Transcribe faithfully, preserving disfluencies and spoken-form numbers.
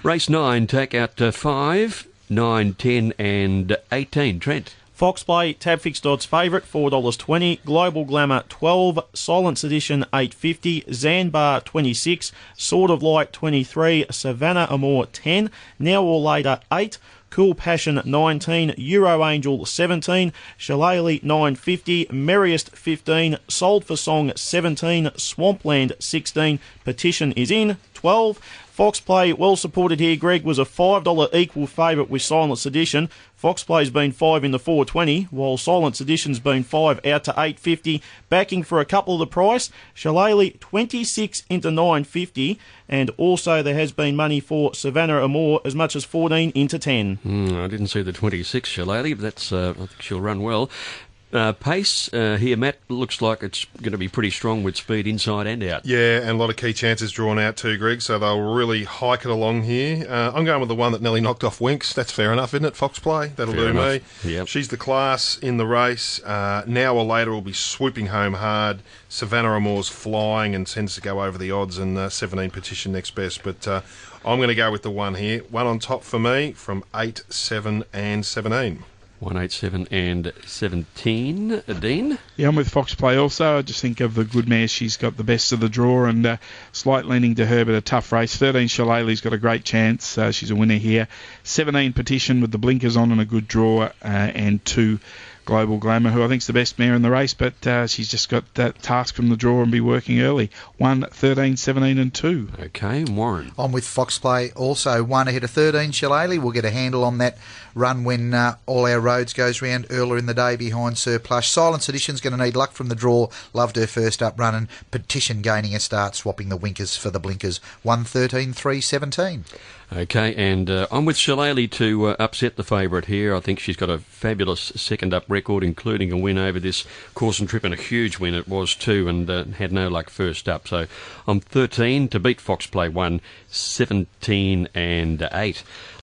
Race nine, take out uh, five, nine, ten and eighteen. Trent. Fox Play, Tab Fixed Odds favourite, four dollars twenty. Global Glamour, twelve. Silence Edition, eight dollars fifty. Zanbar, twenty-six. Sword of Light, twenty-three. Savannah Amore, ten. Now or Later, eight. Cool Passion, nineteen. Euro Angel, seventeen. Shillelagh, nine dollars fifty. Merriest, fifteen. Sold for Song, seventeen. Swampland, sixteen. Petition is in, twelve. Fox Play, well supported here, Greg, was a five dollars equal favourite with Silence Edition. Fox Play's been five in the four twenty, while Silence Edition's been five out to eight fifty. Backing for a couple of the price, Shillelagh twenty-six into nine fifty, and also there has been money for Savannah Amore as much as fourteen into ten. Mm, I didn't see the twenty-six Shillelagh, but that's, uh, I think she'll run well. Uh, pace uh, here, Matt, looks like it's going to be pretty strong with speed inside and out. Yeah, and a lot of key chances drawn out too, Greg, so they'll really hike it along here. Uh, I'm going with the one that nearly knocked off Winks. That's fair enough, isn't it? Fox Play, that'll fair do enough. me. Yep. She's the class in the race. Uh, now or later will be swooping home hard. Savannah Amore's flying and tends to go over the odds, and uh, seventeen Petition next best. But uh, I'm going to go with the one here. One on top for me from eight, seven and seventeen. one, eight, seven and seventeen. Dean? Yeah, I'm with Fox Play also. I just think of the good mare. She's got the best of the draw and uh, slight leaning to her, but a tough race. thirteen Shillelagh's got a great chance. Uh, she's a winner here. seventeen Petition with the blinkers on and a good draw, uh, and two Global Glamour, who I think's the best mare in the race, but uh, she's just got that task from the draw and be working early. one, thirteen, seventeen and two. Okay, Warren. I'm with Fox Play also. One ahead of thirteen Shillelagh. We'll get a handle on that run when uh, All Our Roads goes round earlier in the day behind Surplus. Silence Edition's going to need luck from the draw. Loved her first up run, and Petition gaining a start, swapping the winkers for the blinkers. one, thirteen, three, seventeen. Okay, and uh, I'm with Shillelagh to uh, upset the favourite here. I think she's got a fabulous second-up record, including a win over this course and trip, and a huge win it was too, and uh, had no luck first up. So I'm thirteen to beat Fox Play one, seventeen and eight.